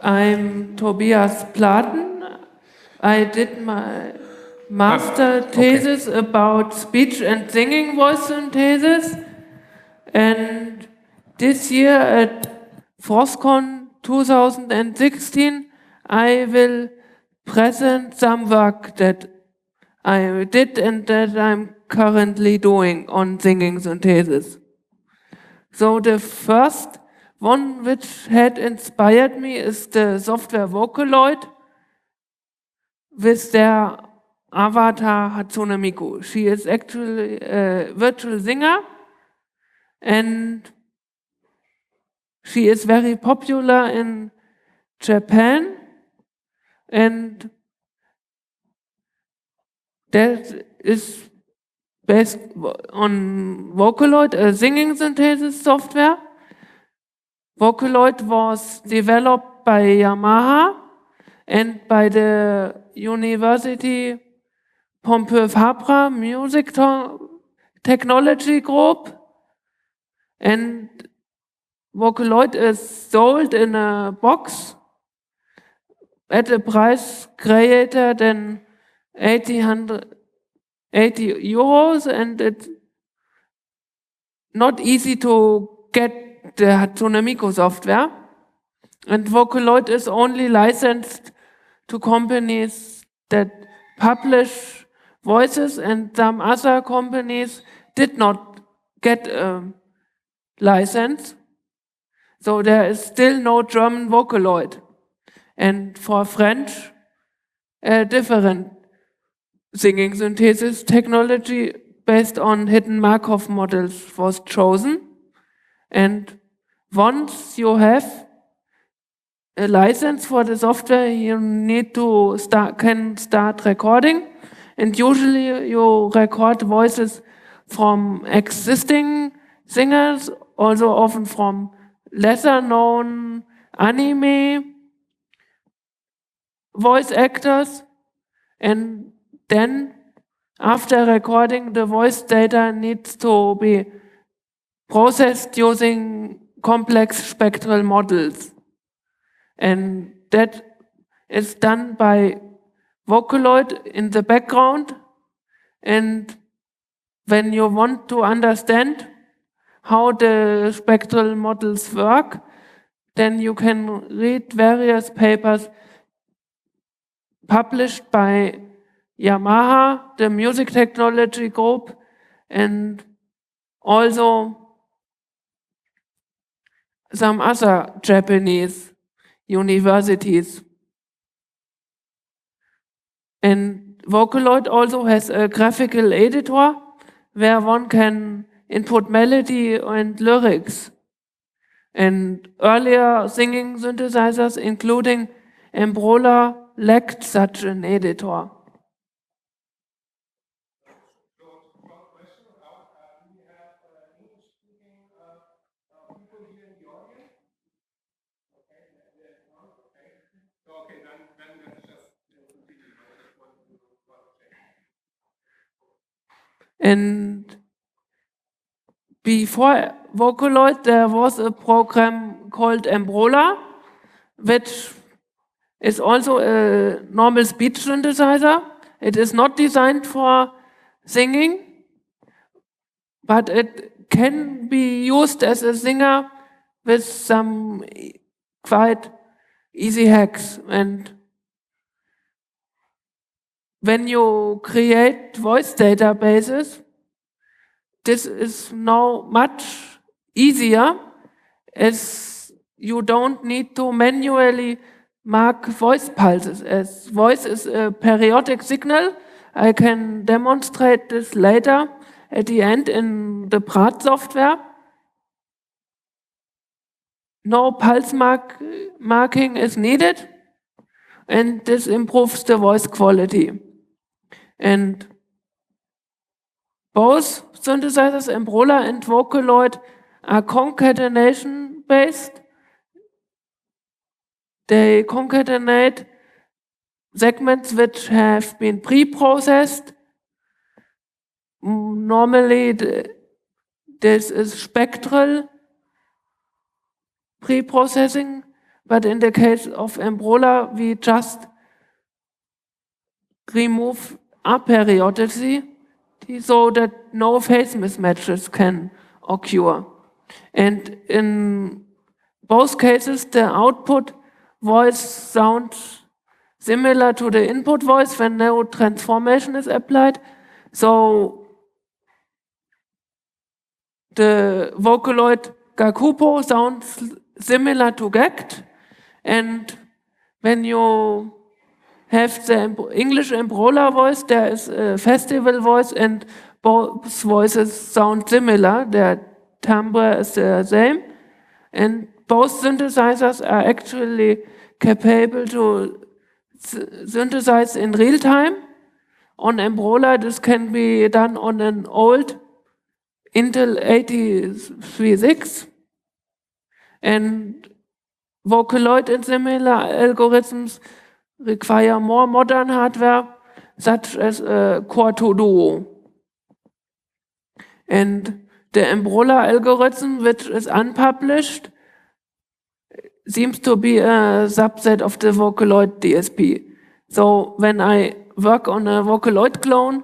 I'm Tobias Platen. I did my master thesis about speech and singing voice synthesis. And this year at FrostCon 2016, I will present some work that I did and that I'm currently doing on singing synthesis. So the first one which had inspired me is the software Vocaloid with their avatar Hatsune Miku. She is actually a virtual singer and she is very popular in Japan, and that is based on Vocaloid, a singing synthesis software. Vocaloid was developed by Yamaha and by the University Pompeu Fabra Music Technology Group. And Vocaloid is sold in a box at a price greater than 80 euros, and it's not easy to get the Hatsune Miku software. And Vocaloid is only licensed to companies that publish voices, and some other companies did not get a license. So there is still no German Vocaloid. And for French, a different singing synthesis technology based on hidden Markov models was chosen. And once you have a license for the software, you need to start recording. And usually you record voices from existing singers, also often from lesser known anime voice actors. And then after recording, the voice data needs to be processed using complex spectral models. And that is done by Vocaloid in the background. And when you want to understand how the spectral models work, then you can read various papers published by Yamaha, the Music Technology Group, and also some other Japanese universities. And Vocaloid also has a graphical editor where one can input melody and lyrics. And earlier singing synthesizers, including Ambrola, lacked such an editor. And before Vocaloid, there was a program called Ambrola, which is also a normal speech synthesizer. It is not designed for singing, but it can be used as a singer with some quite easy hacks. And when you create voice databases, this is now much easier, as you don't need to manually mark voice pulses, as voice is a periodic signal. I can demonstrate this later at the end in the Praat software. No pulse marking is needed, and this improves the voice quality. And both synthesizers, Ambrola and Vocaloid, are concatenation based. They concatenate segments which have been pre-processed. Normally, this is spectral pre-processing, but in the case of Embrola, we just remove aperiodicity so that no phase mismatches can occur. And in both cases, the output voice sounds similar to the input voice when no transformation is applied. So the Vocaloid Gakupo sounds similar to GACT, and when you have the English Embrola voice, there is a festival voice, and both voices sound similar. Their timbre is the same, and both synthesizers are actually capable to synthesize in real time. On Embrola, this can be done on an old Intel 836, and Vocaloid and similar algorithms require more modern hardware, such as Core 2 Duo. And the Embrola algorithm, which is unpublished, seems to be a subset of the Vocaloid DSP. So when I work on a Vocaloid clone,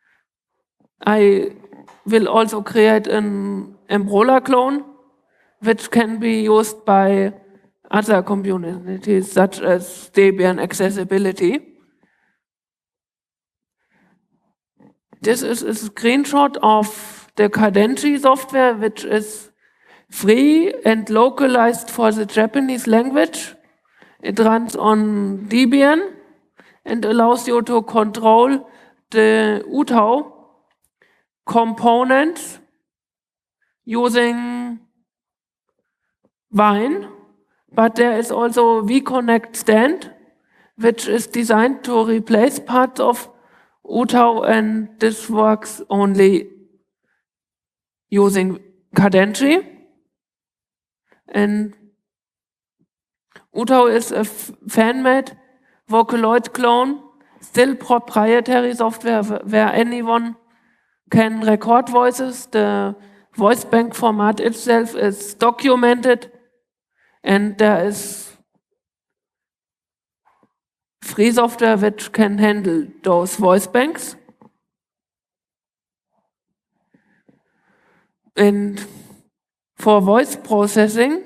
I will also create an Embrola clone, which can be used by other communities, such as Debian Accessibility. This is a screenshot of the Cadence software, which is free and localized for the Japanese language. It runs on Debian and allows you to control the UTAU components using Wine, but there is also vConnect stand, which is designed to replace parts of UTAU, and this works only using Cadence. And UTAU is a fan-made Vocaloid clone, still proprietary software where anyone can record voices. The voice bank format itself is documented, and there is free software which can handle those voice banks. And for voice processing,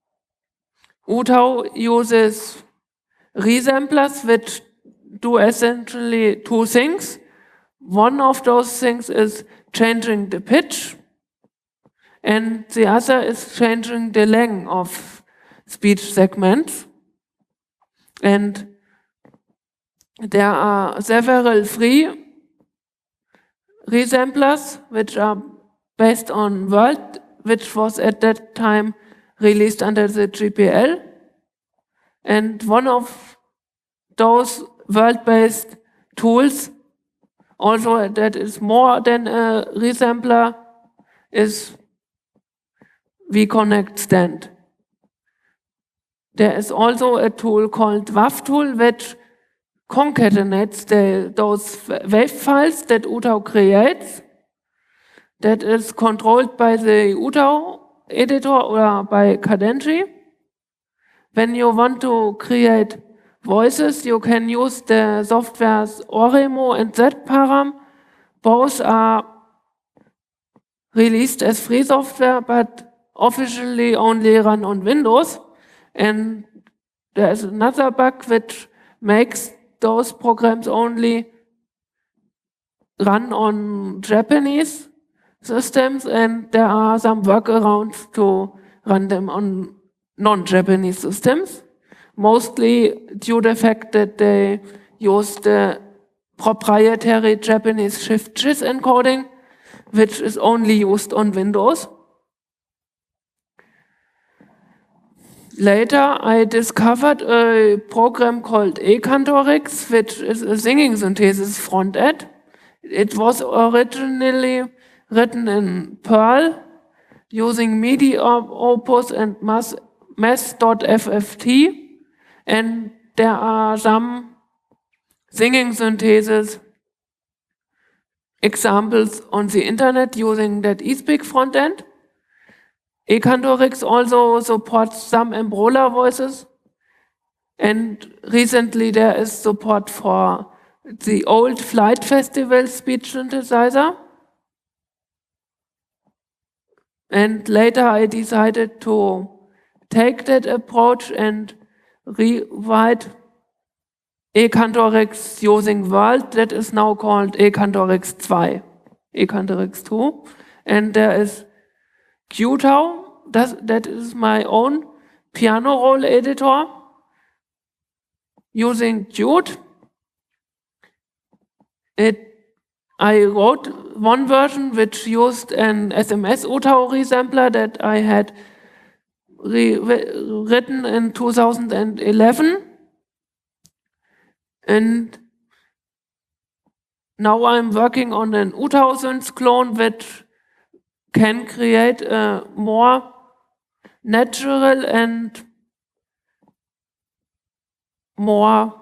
UTAU uses resamplers which do essentially two things. One of those things is changing the pitch, and the other is changing the length of speech segments. And there are several free resamplers which are based on World, which was at that time released under the GPL. And one of those world-based tools, also that is more than a resampler, is vConnect stand. There is also a tool called WAV tool, which concatenates those wave files that UTAU creates. That is controlled by the UTAU editor or by Cadence. When you want to create voices, you can use the softwares Oremo and ZParam. Both are released as free software, but officially only run on Windows. And there is another bug which makes those programs only run on Japanese systems, and there are some workarounds to run them on non-Japanese systems, mostly due to the fact that they use the proprietary Japanese shift-JIS encoding, which is only used on Windows. Later, I discovered a program called eCantorix, which is a singing synthesis front-end. It was originally written in Perl using MIDI opus and math.fft, and there are some singing synthesis examples on the internet using that eSpeak front-end. eCantorix also supports some Embrola voices, And recently there is support for the old Flight Festival speech synthesizer. And later I decided to take that approach and rewrite eCantorix using World. That is now called eCantorix 2, eCantorix 2. And there is Qtao, that is my own piano roll editor using Qt. I wrote one version which used an SMS UTAU resampler that I had written in 2011. And now I'm working on an UTAU synth clone which can create a more natural and more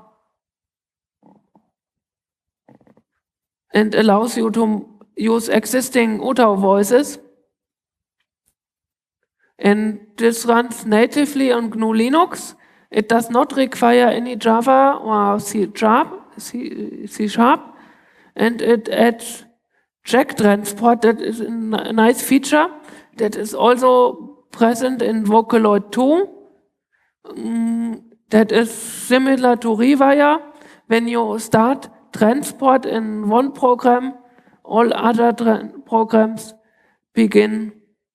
and allows you to use existing UTAU voices. And this runs natively on GNU Linux. It does not require any Java or C#, and it adds jack transport. That is a nice feature that is also present in Vocaloid 2. That is similar to Rewire. When you start transport in one program, all other programs begin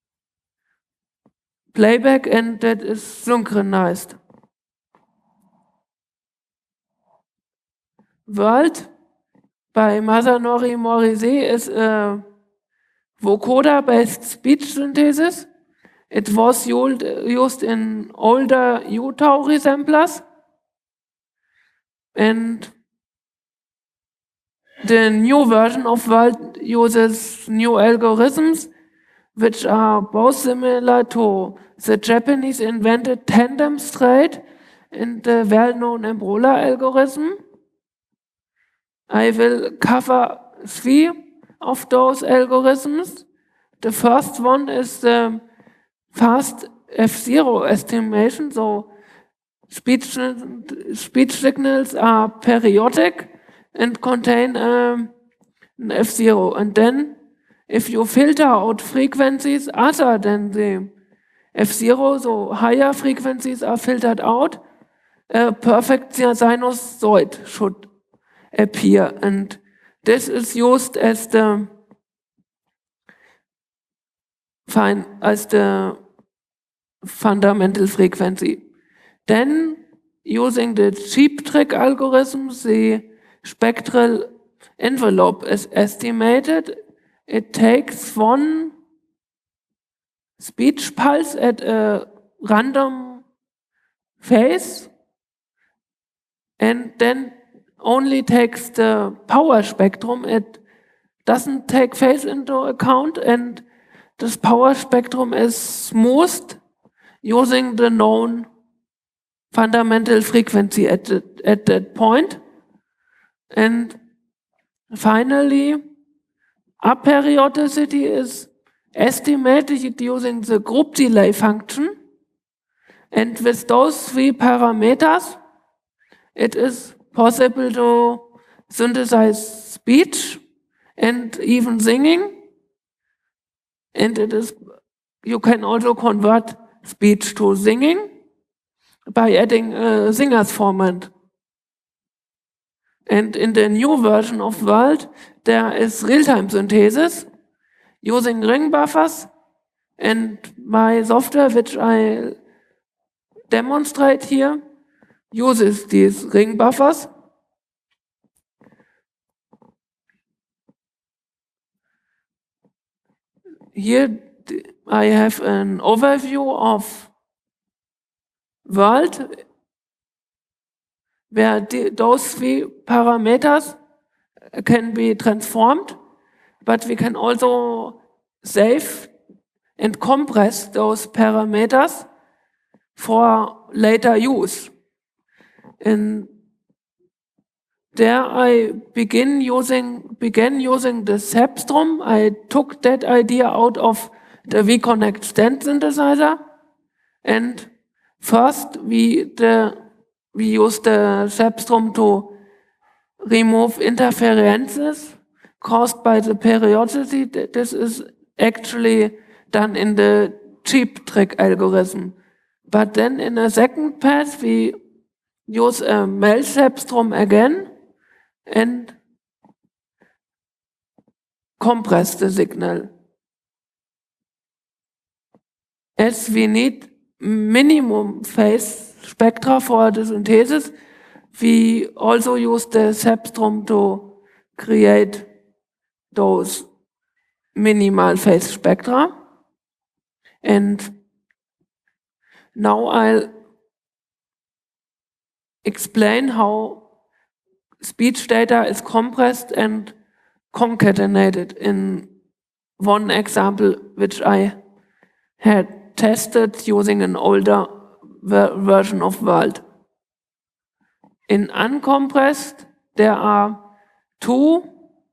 playback, and that is synchronized. World by Masanori Morise is a vocoder-based speech synthesis. It was used in older UTAU resamplers. And the new version of World uses new algorithms, which are both similar to the Japanese invented tandem straight and the well-known Ambrola algorithm. I will cover 3 of those algorithms. The first one is the fast F0 estimation. So speech signals are periodic and contain an F0. And then if you filter out frequencies other than the F0, so higher frequencies are filtered out, a perfect sinusoid should appear. And this is used as the fundamental frequency. Then, using the Cheap Trick algorithm, the spectral envelope is estimated. It takes one speech pulse at a random phase and then only takes the power spectrum. It doesn't take phase into account, and this power spectrum is smoothed using the known fundamental frequency at that point. And finally, aperiodicity is estimated using the group delay function. And with those 3 parameters, it is possible to synthesize speech and even singing. And you can also convert speech to singing by adding a singer's format. And in the new version of World, there is real-time synthesis using ring buffers, and my software, which I demonstrate here, uses these ring buffers. Here I have an overview of World, where those 3 parameters can be transformed, but we can also save and compress those parameters for later use. And there I began using the Sepstrom. I took that idea out of the vConnect stand synthesizer, and first the we use the cepstrum to remove interferences caused by the periodicity. This is actually done in the cheap trick algorithm. But then in a second pass, we use a Mel cepstrum again and compress the signal. As we need minimum phase spectra for the synthesis, we also use the cepstrum to create those minimal phase spectra. And now I'll explain how speech data is compressed and concatenated in one example, which I had tested using an older version of World. In uncompressed, there are two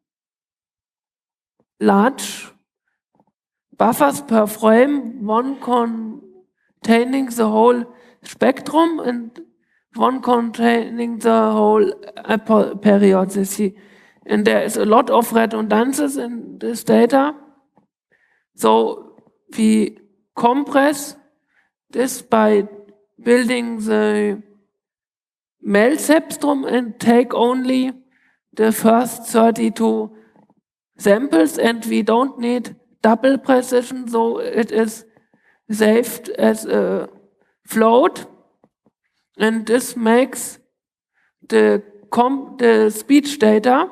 large buffers per frame, one containing the whole spectrum and one containing the whole periodicity. And there is a lot of redundancies in this data. So we compress this by building the Mel cepstrum and take only the first 32 samples, and we don't need double precision, so it is saved as a float, and this makes the speech data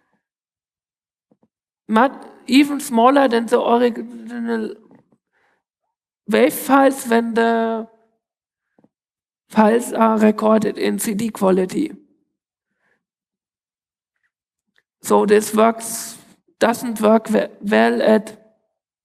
even smaller than the original wave files when the files are recorded in CD quality. So this doesn't work well at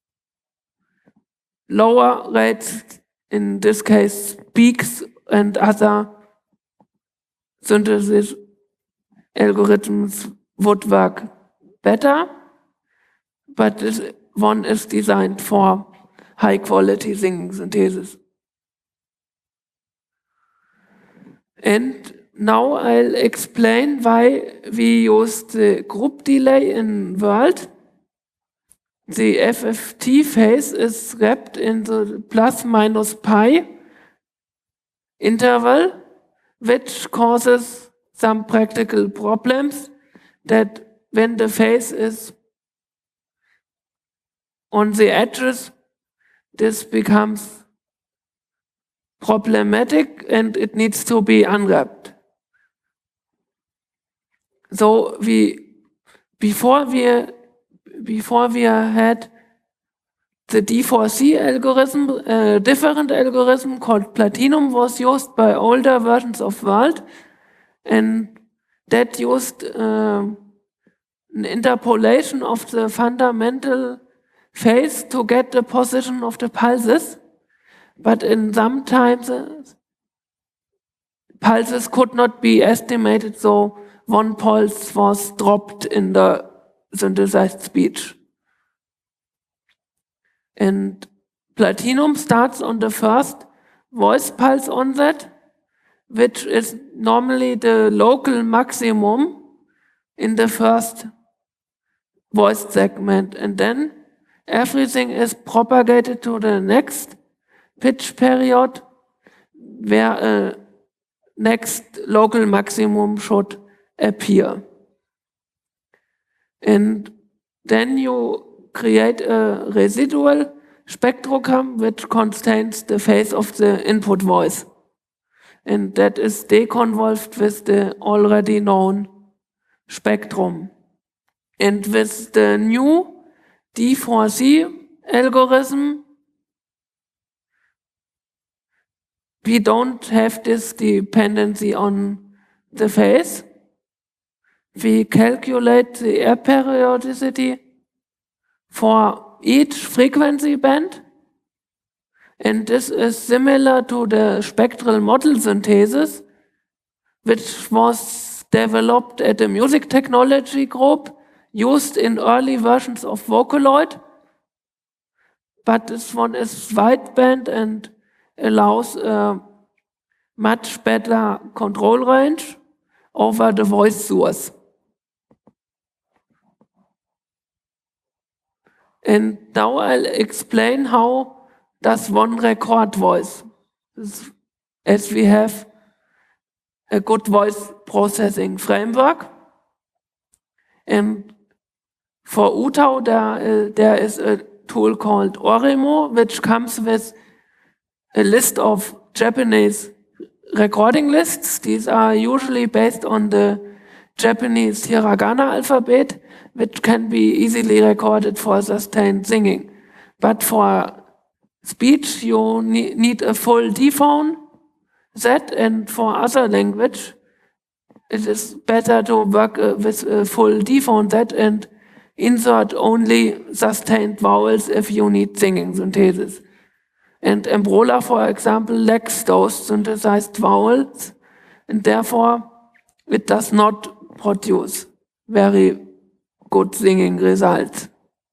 lower rates, in this case peaks and other synthesis algorithms would work better, but this one is designed for high quality singing synthesis. And now I'll explain why we use the group delay in World. The FFT phase is wrapped in the plus minus pi interval, which causes some practical problems, that when the phase is on the edges, this becomes problematic and it needs to be unwrapped. So before we had the D4C algorithm, a different algorithm called Platinum was used by older versions of World, and that used an interpolation of the fundamental phase to get the position of the pulses. But in some times, pulses could not be estimated, so one pulse was dropped in the synthesized speech. And Platinum starts on the first voice pulse onset, which is normally the local maximum in the first voice segment. And then everything is propagated to the next pitch period, where a next local maximum should appear. And then you create a residual spectrogram which contains the phase of the input voice. And that is deconvolved with the already known spectrum. And with the new D4C algorithm, we don't have this dependency on the phase. We calculate the air periodicity for each frequency band, and this is similar to the spectral model synthesis, which was developed at the music technology group, used in early versions of Vocaloid, but this one is wideband and allows a much better control range over the voice source. And now I'll explain how does one record voice, as we have a good voice processing framework. And for UTAU, there is a tool called Oremo, which comes with a list of Japanese recording lists. These are usually based on the Japanese hiragana alphabet, which can be easily recorded for sustained singing. But for speech, you need a full D-phone set, and for other language, it is better to work with a full D-phone set and insert only sustained vowels if you need singing synthesis. And Ambrola, for example, lacks those synthesized vowels, and therefore it does not produce very good singing results.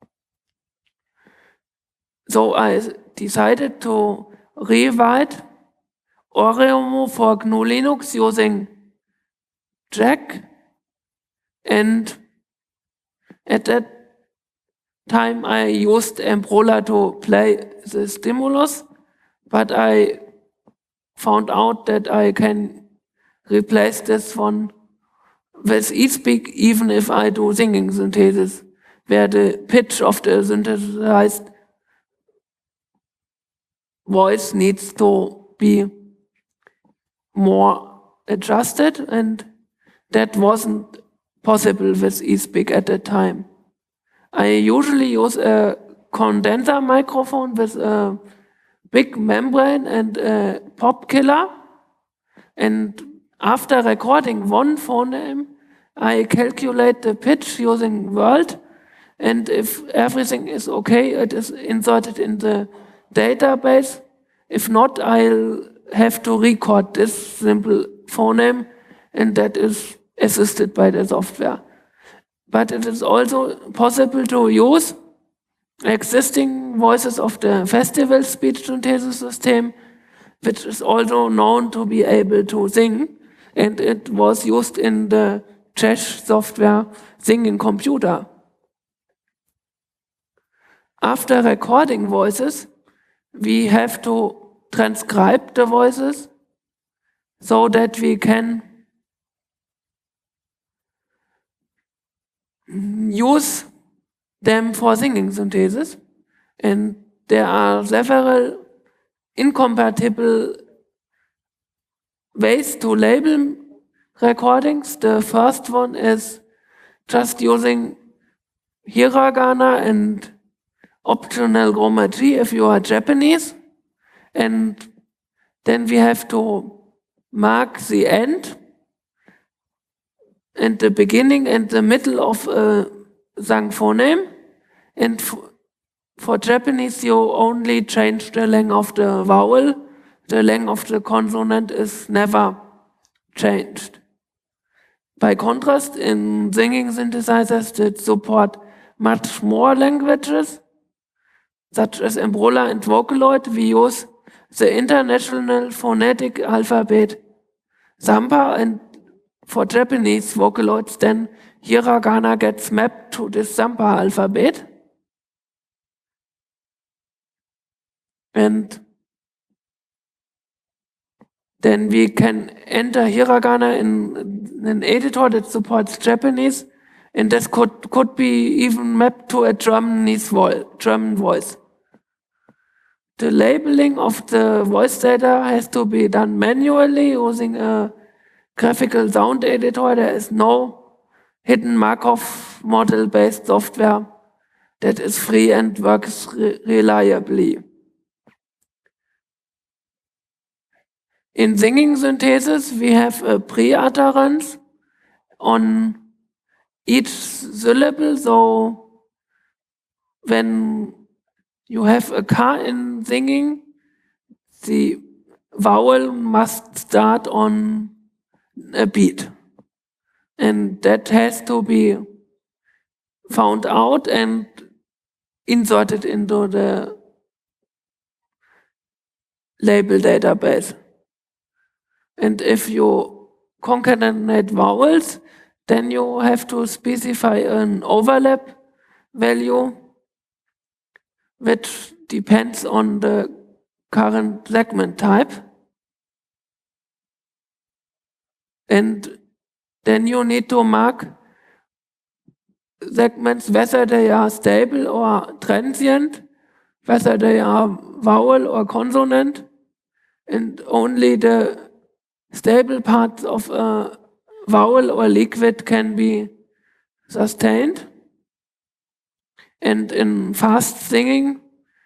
So I decided to rewrite Oremo for GNU Linux using Jack, and at that time I used Ambrola to play the stimulus, but I found out that I can replace this one with eSpeak even if I do singing synthesis, where the pitch of the synthesized voice needs to be more adjusted, and that wasn't possible with eSpeak at that time. I usually use a condenser microphone with a big membrane and a pop killer, and after recording one phoneme, I calculate the pitch using World, and if everything is okay, it is inserted in the database. If not, I'll have to record this simple phoneme, and that is assisted by the software. But it is also possible to use existing voices of the festival speech synthesis system, which is also known to be able to sing, and it was used in the Czech software Singing Computer. After recording voices, we have to transcribe the voices so that we can use them for singing synthesis. And there are several incompatible ways to label recordings. The first one is just using hiragana and optional grammar G if you are Japanese. And then we have to mark the end and the beginning and the middle of a sang phoneme. And for Japanese, you only change the length of the vowel. The length of the consonant is never changed. By contrast, in singing synthesizers that support much more languages, such as Ambrola and Vocaloid, we use the International Phonetic Alphabet Zampa, and for Japanese Vocaloids, then hiragana gets mapped to this Zampa alphabet. And then we can enter hiragana in an editor that supports Japanese, and this could be even mapped to a German voice. The labeling of the voice data has to be done manually using a graphical sound editor. There is no hidden Markov model-based software that is free and works reliably. In singing synthesis, we have a pre-utterance on each syllable. So when you have a ka in singing, the vowel must start on a beat. And that has to be found out and inserted into the label database. And if you concatenate vowels, then you have to specify an overlap value, which depends on the current segment type. And then you need to mark segments whether they are stable or transient, whether they are vowel or consonant, and only the stable parts of a vowel or liquid can be sustained. And in fast singing,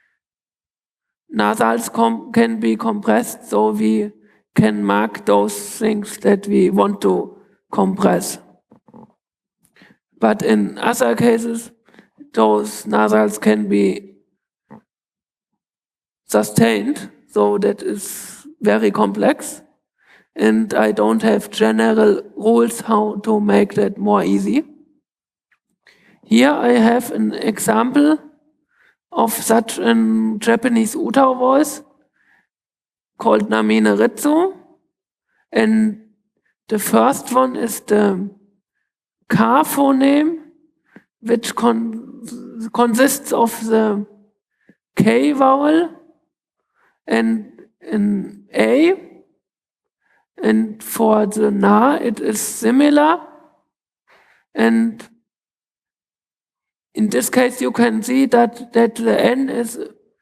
nasals can be compressed, so we can mark those things that we want to compress. But in other cases, those nasals can be sustained, so that is very complex. And I don't have general rules how to make that more easy. Here I have an example of such a Japanese Utao voice called Namine Ritsu. And the first one is the Ka phoneme, which consists of the K vowel and an A. And for the Na, it is similar. And in this case, you can see that the N is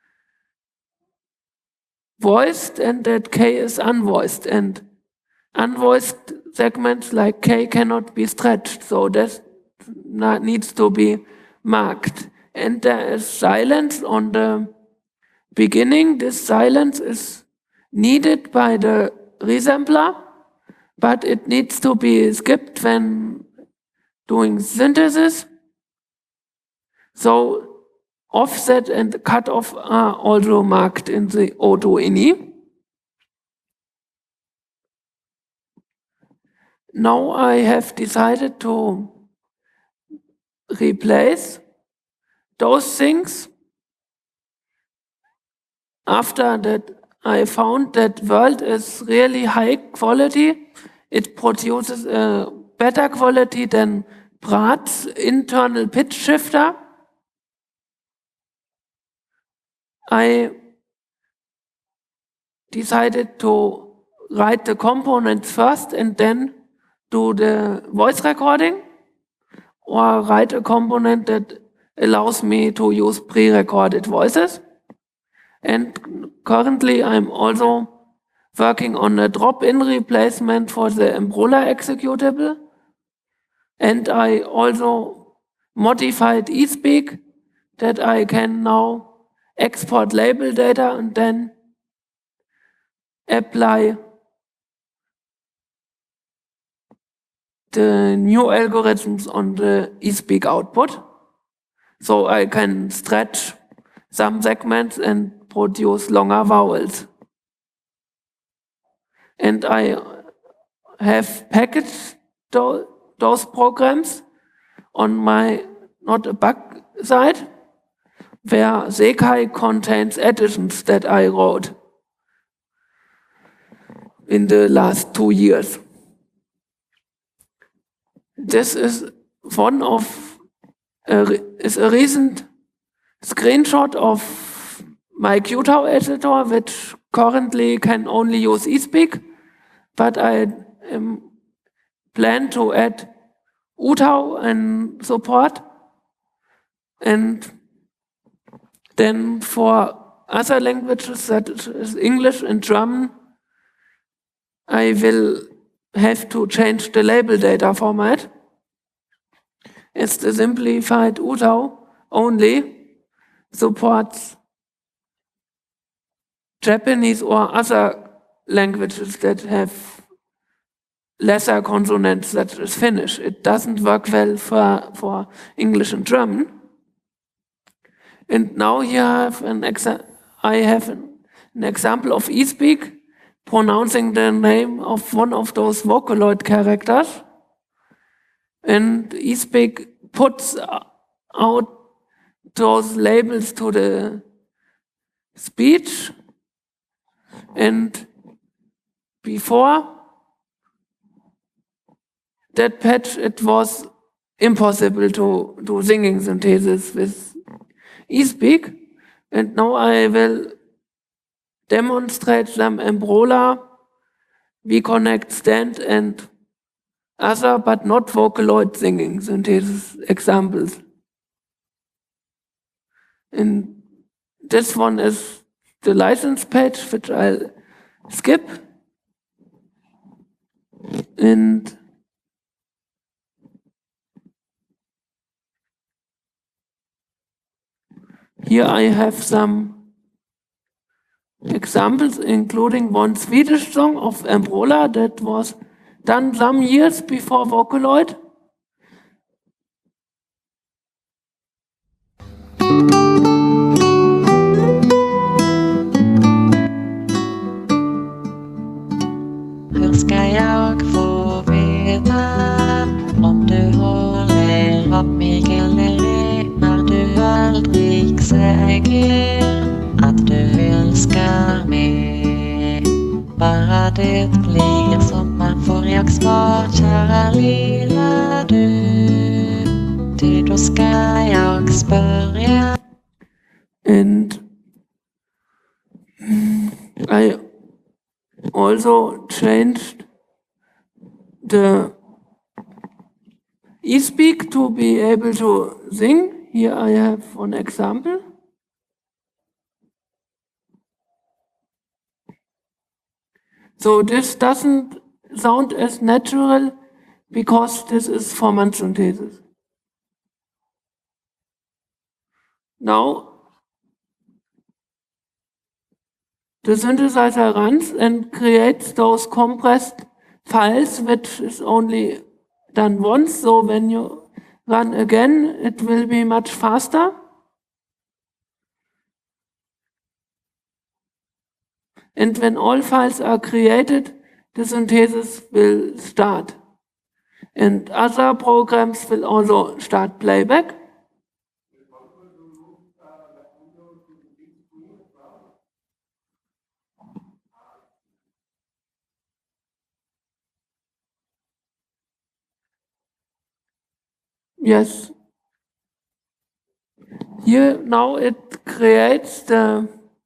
voiced and that K is unvoiced. And unvoiced segments like K cannot be stretched, so that needs to be marked. And there is silence on the beginning. This silence is needed by the resampler, but it needs to be skipped when doing synthesis. So offset and cutoff are also marked in the O2INI. Now I have decided to replace those things. After that, I found that World is really high quality. It produces a better quality than Brat's internal pitch shifter. I decided to write the components first and then do the voice recording, or write a component that allows me to use pre-recorded voices. And currently I'm also working on a drop-in replacement for the Embrula executable. And I also modified eSpeak that I can now export label data and then apply the new algorithms on the eSpeak output. So I can stretch some segments and produce longer vowels. And I have packaged those programs on my Not a Bug site, where Sekai contains additions that I wrote in the last 2 years. This is one of is a recent screenshot of my Qtao editor, which currently can only use eSpeak, but I plan to add Utao and support. And then for other languages, that is English and German, I will have to change the label data format. It's the simplified Utao only supports Japanese or other languages that have lesser consonants, such as Finnish. It doesn't work well for English and German. And now here I have an example of eSpeak pronouncing the name of one of those Vocaloid characters. And eSpeak puts out those labels to the speech. And before that patch, it was impossible to do singing synthesis with eSpeak. And now I will demonstrate some Ambrola, vConnect stand, and other but not Vocaloid singing synthesis examples. And this one is the license page, which I'll skip. And here I have some examples, including one Swedish song of Ambrola that was done some years before Vocaloid. Hur ska jag få veta om du håller av mig eller ej när du aldrig säger att du älskar mig? Bara det blir sommar får jag svar, kära lilla du. Ty då ska jag spörja. And I also changed the eSpeak to be able to sing. Here I have one example. So this doesn't sound as natural because this is formant synthesis. Now the synthesizer runs and creates those compressed files, which is only done once. So when you run again, it will be much faster. And when all files are created, the synthesis will start. And other programs will also start playback. Yes. Here now it creates the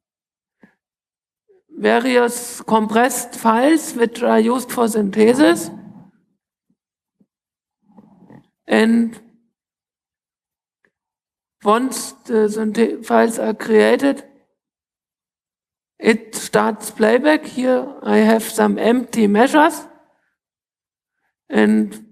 various compressed files which are used for synthesis. And once the files are created, it starts playback. Here I have some empty measures. And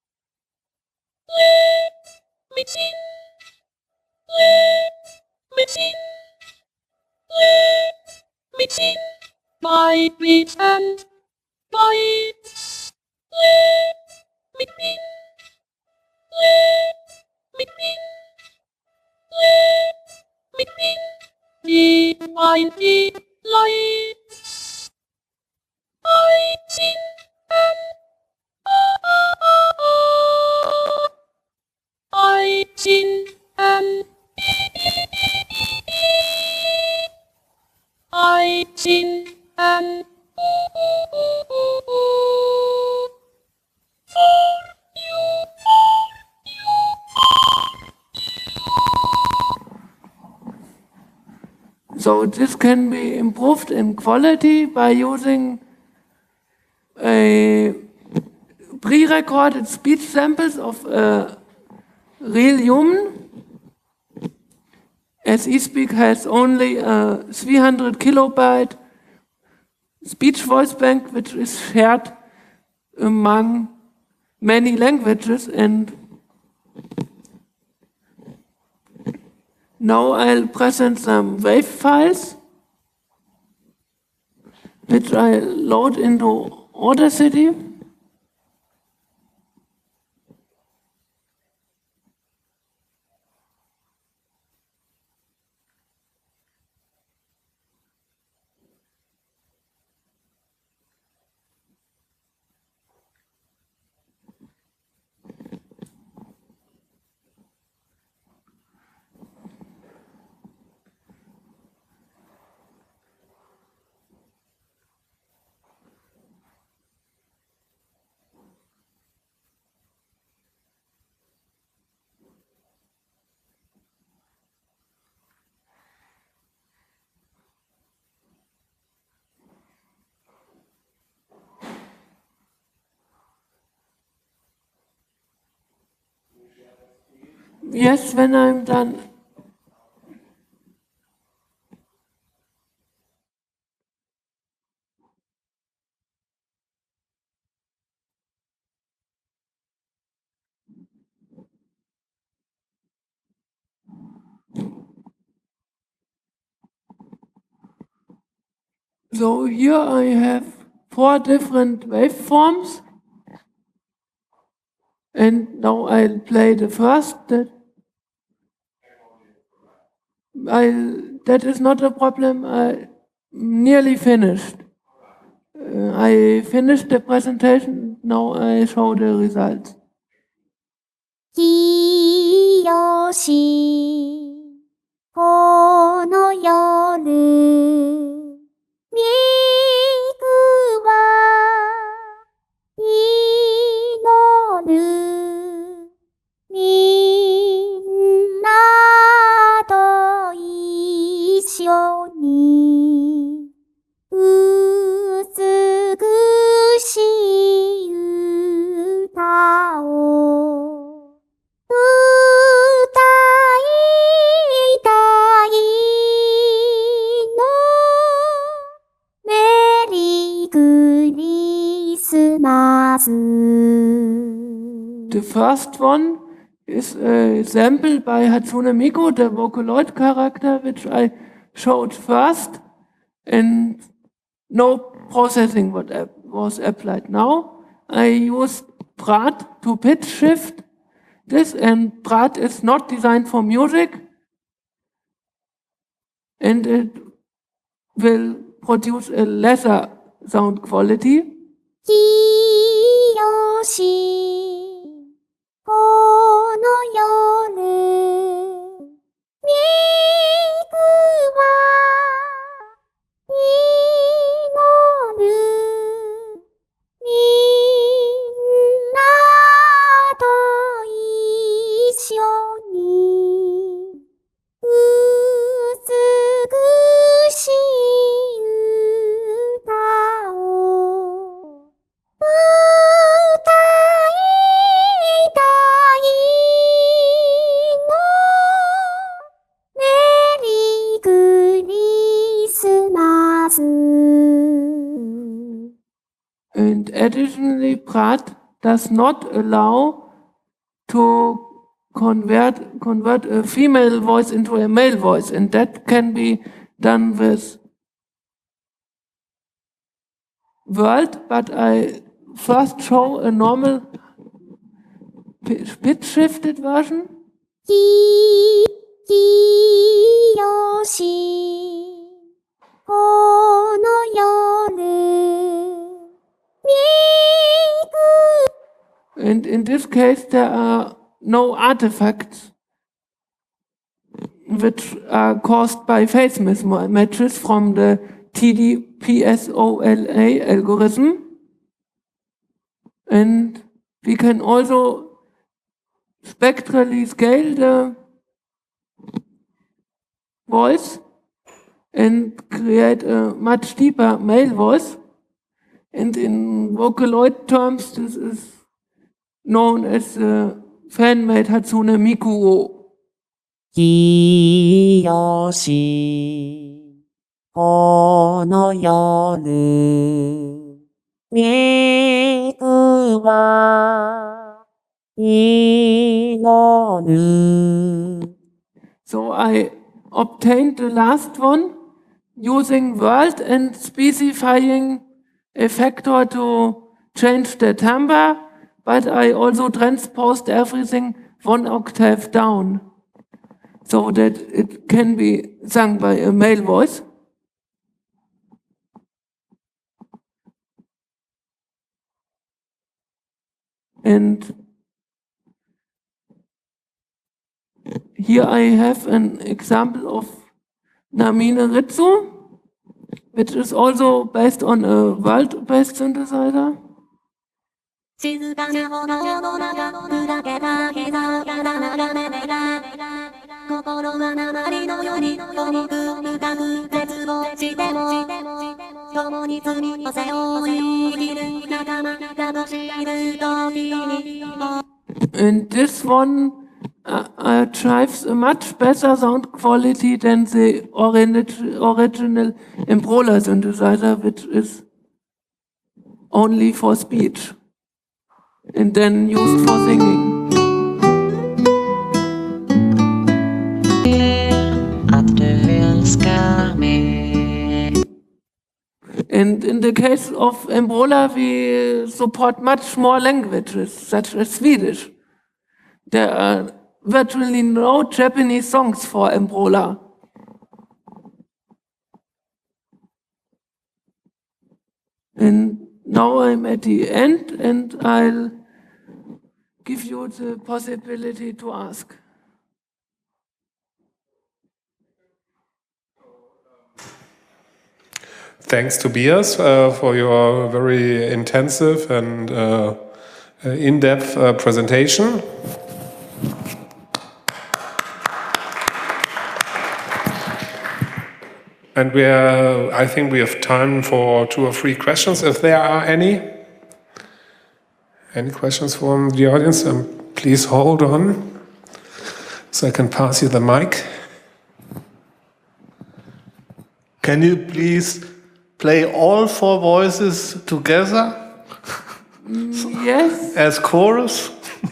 so this can be improved in quality by using a pre-recorded speech samples of a real human. As eSpeak has only a 300 kilobyte speech voice bank, which is shared among many languages. And now I'll present some WAV files, which I load into Audacity. Yes, when I'm done. So here I have 4 different waveforms. And now I'll play the first. That is not a problem. I nearly finished. I finished the presentation. Now I show the results. きよしこの夜みくは祈るみんなと一緒に美しい歌を歌いたいのメリークリスマス The first one is a sample by Hatsune Miku, the Vocaloid character, which I showed first, and no processing was applied. Now I used Brat to pitch shift this, and Brat is not designed for music, and it will produce a lesser sound quality. きよしこの夜みくは祈るみんなと一緒に美しい歌を歌いたいのメリークリスマス And additionally, Brat does not allow to convert a female voice into a male voice, and that can be done with World, but I first show a normal pitch shifted version. きよしこの夜みく And in this case, there are no artifacts which are caused by phase mismatches from the TD-PSOLA algorithm. And we can also spectrally scale the voice and create a much deeper male voice. And in Vocaloid terms, this is known as the fan-made Hatsune Miku. きよしこの夜みくは祈る So I obtained the last one using world and specifying a factor to change the timbre, but I also transposed everything 1 octave down so that it can be sung by a male voice. And here I have an example of Namine Ritsu, which is also based on a world-based synthesizer. 静かな炎の中砕けた膝をやだ眺めめが心は鉛のように重く深く絶望しても共に罪を背負い生きる仲間だと知る時に And this one achieves a much better sound quality than the original Embrola synthesizer, which is only for speech and then used for singing. And in the case of Embrola, we support much more languages, such as Swedish. There are virtually no Japanese songs for Embrola. And now I'm at the end, and I'll give you the possibility to ask. Thanks, Tobias, for your very intensive and in-depth presentation. And I think we have time for 2 or 3 questions, if there are any. Any questions from the audience? Please hold on, so I can pass you the mic. Can you please play all 4 voices together? Yes. As chorus?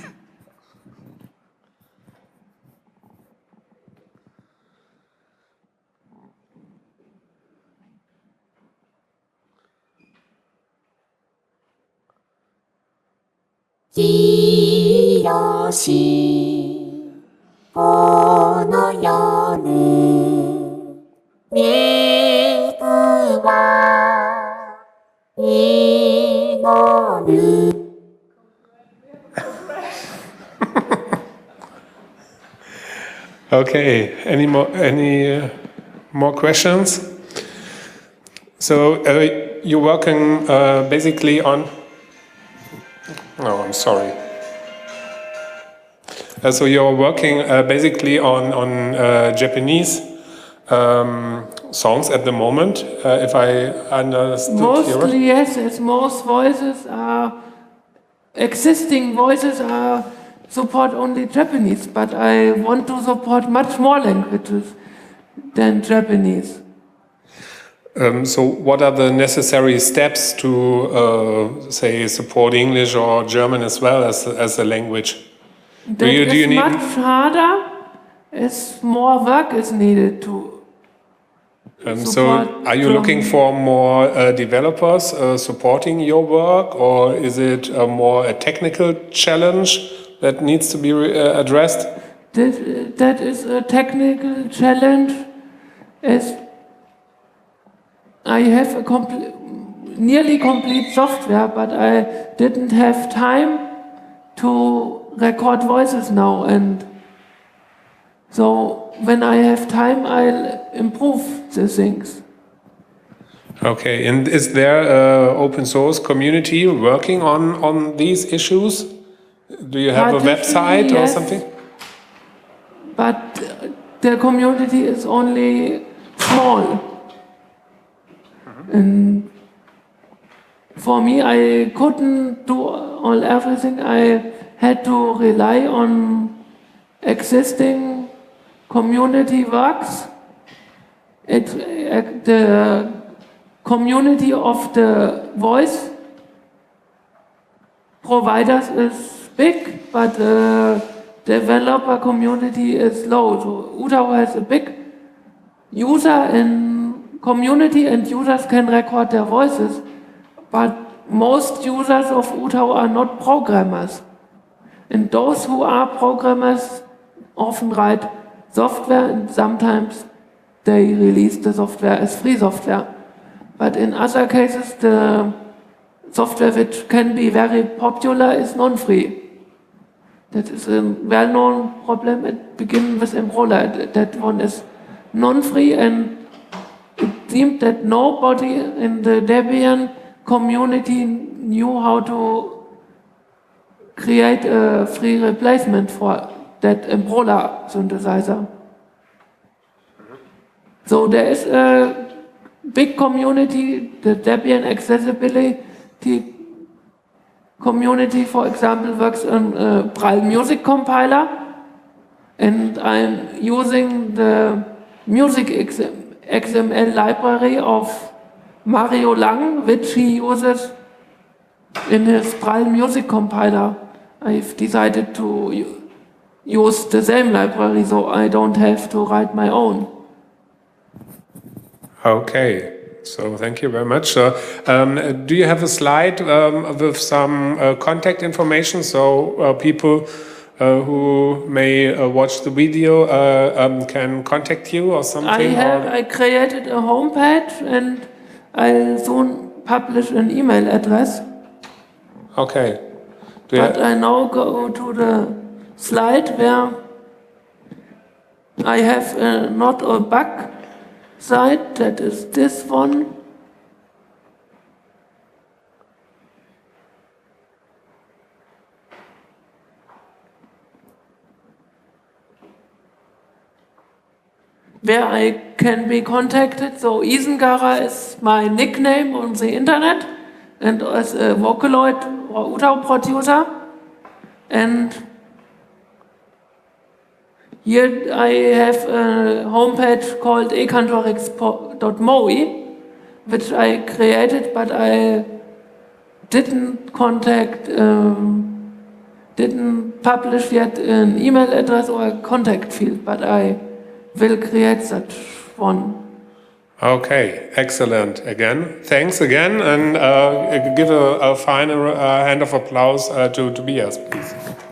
지요시 오노여는 미그와 이노는 Okay, any more questions? So you're working basically on. No, I'm sorry. So you're working basically on Japanese songs at the moment, if I understood you right. Mostly, yes, as most voices are, existing voices are support only Japanese, but I want to support much more languages than Japanese. So what are the necessary steps to, say, support English or German as well as a language? That is much harder, as more work is needed to So support are you German. looking for more developers supporting your work, or is it more a technical challenge that needs to be addressed? That is a technical challenge, as I have a nearly complete software, but I didn't have time to record voices now, and so when I have time, I'll improve the things. Okay, and is there an open source community working on these issues? Do you have a website or Yes, something? but the community is only small. And for me, I couldn't do everything. I had to rely on existing community works. The community of the voice providers is big, but the developer community is low. So Utau has a big user and community, and users can record their voices, but most users of Utau are not programmers. And those who are programmers often write software, and sometimes they release the software as free software. But in other cases, the software which can be very popular is non-free. That is a well-known problem at beginning with Embrola. That one is non-free, and it seemed that nobody in the Debian community knew how to create a free replacement for that Embrola synthesizer. So there is a big community, the Debian accessibility community, for example, works on Braille music compiler, and I'm using the music XML library of Mario Lang, which he uses in his Braille music compiler. I've decided to use the same library, so I don't have to write my own. Okay, so thank you very much. Do you have a slide with some contact information so people who may watch the video can contact you or something? I created a homepage and I'll soon publish an email address. Okay. But I now go to the slide where I have not a bug site, that is this one. Where I can be contacted. So Isengara is my nickname on the internet and as a Vocaloid or UTAU producer. And here I have a homepage called ecantorix.moe, which I created, but I didn't publish yet an email address or a contact field, but I will create such one. Okay, excellent. Again, thanks again, and give a final hand of applause to Tobias, please.